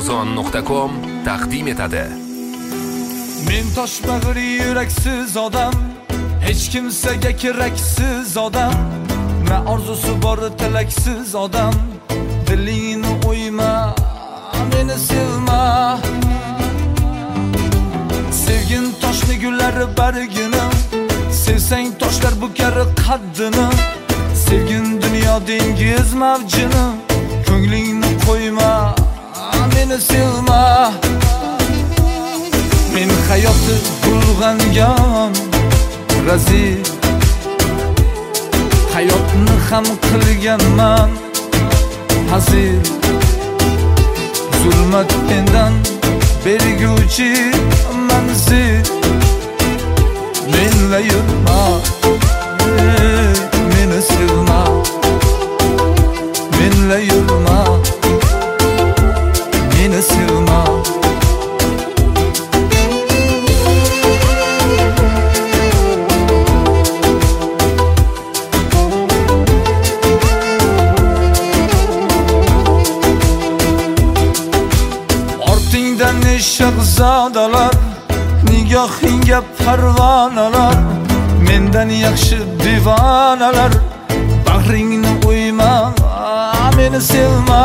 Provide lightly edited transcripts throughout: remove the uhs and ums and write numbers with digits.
Amazon.com taqdim etadi. Men toshbag'ir yuraksiz odam, hech kimsaga keraksiz odam, na orzusi bor tilaksiz odam. Dilingni o'yma, meni sevma. Sevgin toshni gullari bargini, sevsang toshlar bukar qaddini. Sevgin dunyo dengiz mavjini, ko'nglingni qo'yma, meni sevma. Men hayotni bulg'angan razil, hayotni ham qilganman hazil. Zulmat mendan berguvchi manzil. Menla yurma, meni sevma. Menla yurma, meni sevma. Ortingdan shahzodalar, nigohingga parvonalar, mendan yaxshi divonalar. Bag'ringni o'yma, meni sevma.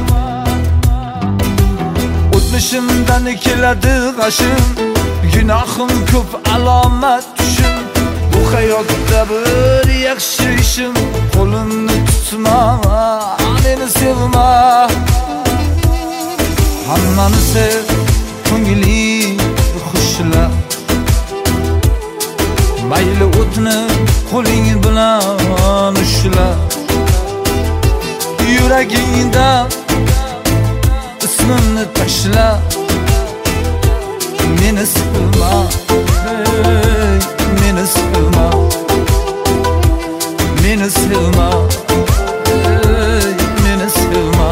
O'tmishimdan keladi g'ashim, gunohim ko'p, alomat tushim. Bu hayotda bir yaxshi ishim, qo'limni tutma, meni sevma. Hammani sev, ko'ngling xushla. Mayli o'tni qo'ling bilan ushla. Yuragingda ismimni tashla. Meni sevma, meni sevma. Meni sevma, meni sevma.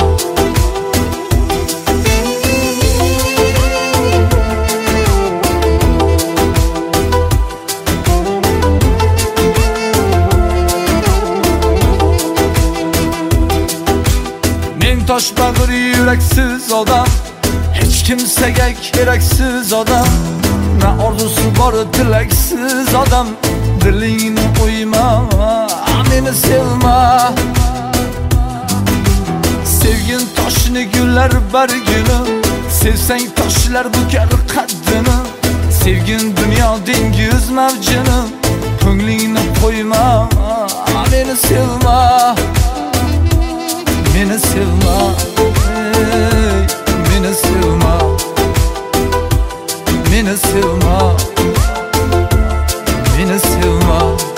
Toshbag'ir yuraksiz odam, hech kimsaga keraksiz odam, na orzusi bor tilaksiz odam. Dilingni o'yma, meni sevma. Sevgin toshni gullar bargini, sevsang toshlar bukar qaddini. Sevgin dunyo dengiz mavjini, ko'nglingni qo'yma, meni sevma. Meni sevma, meni sevma. Meni sevma, meni sevma.